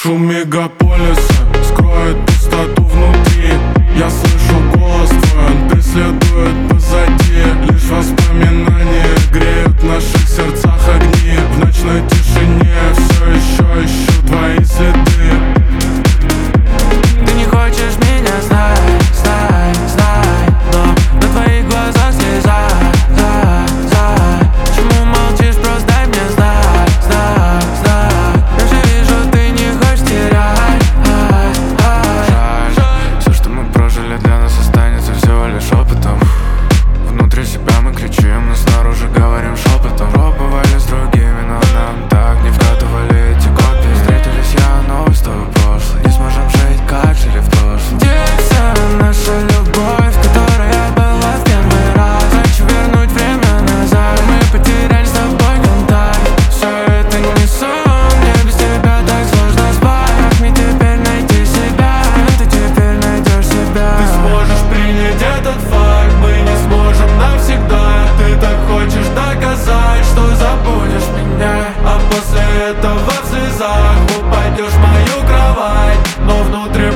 Шум мегаполиса скроет пустоту внутри. Я слышу голос твой, он преследует позади. Лишь воспоминания греют в наших сердцах огни. В ночной тишине все еще ищу твои следы. Ты не хочешь меня знать, но на твоих глазах слеза. Почему молчишь, просто дай мне знак. Я же вижу, ты не хочешь терять. Жаль, все, что мы прожили, для нас останется всего лишь опытом. Внутри себя мы кричим, но снаружи говорим шепотом. Пробовали с другими, но нам так не вкатывали эти копии. Встретились я новый с тобой прошлый. Не сможем жить, как жили в прошлом. Где вся наша любовь, которая была в первый раз? Хочу вернуть время назад, мы потеряли с тобой контакт. Все это не сон, мне без тебя так сложно спать. Как мне теперь найти себя? Ты теперь найдешь себя. Ты сможешь принять этот факт, мы не сможем навсегда. Ты так хочешь доказать, что забудешь меня, а после этого в слезах упадешь в мою кровать. Но внутри